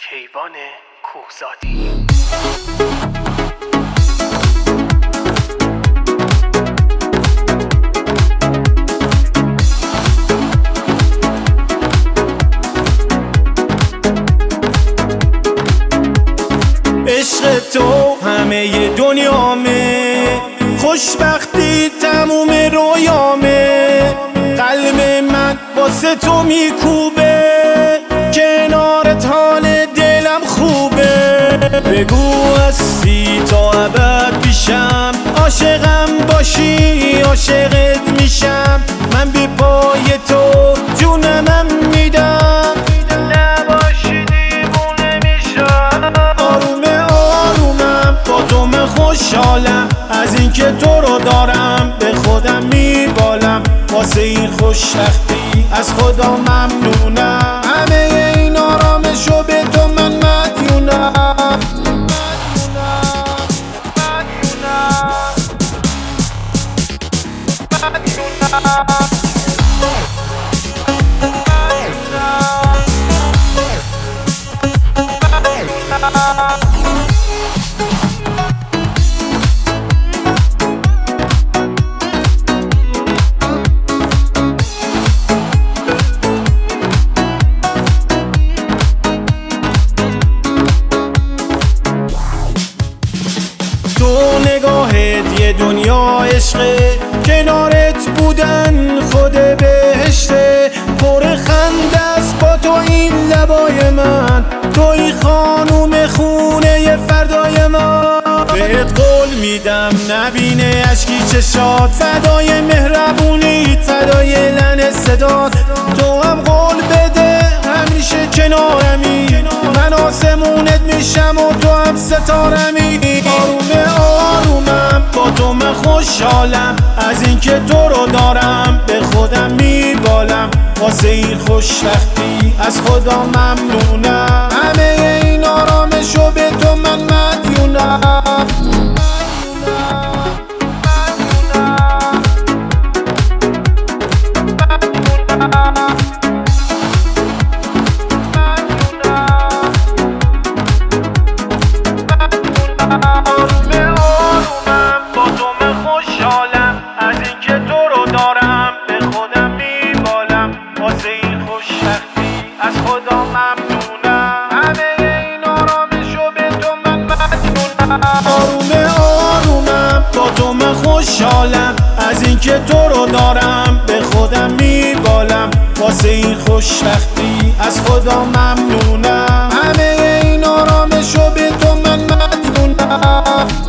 کیوان کوهزادی. عشق تو همه دنیامه، خوشبختی تموم رویامه. قلب من واسه تو میکوبه، کنارت حال دلم خوبه. بگو هستی تا ابد پیشم، عاشقم باشی عاشقت میشم. من بی پای تو جونمم میدم، نباشی دیوونه میشم. آرومه آرومم با تو من خوشحالم، از اینکه تو رو دارم به خودم میبالم. واسه این خوشبختی از خدا ممنونم، همه این آرامشو به تو من مدیونم. تو نگاهت یه دنیا عشقه، کنارت بودن خود بهشته. پر خنده است با تو این لبای من، توی خانوم خونه ی فردای من. بهت قول میدم نبینه اشکی چشات، فدای مهربونی فدای لحن صدات. تو هم قول بده همیشه کنارمی، من آسمونت میشم و تو هم ستارمی. آرومه آرومم با تو من خوشحالم، از اینکه تو رو دارم به خودم میبالم. واسه این خوشبختی از خدا ممنونم، همه این آرامشو به تو من مدیونم. واسه این خوشبختی از خدا ممنونم، همه این آرامشو به تو من مدیونم. آرومه آرومم با تو من خوشحالم، از اینکه تو رو دارم به خودم میبالم. واسه این خوشبختی از خدا ممنونم، همه این آرامشو به تو من مدیونم.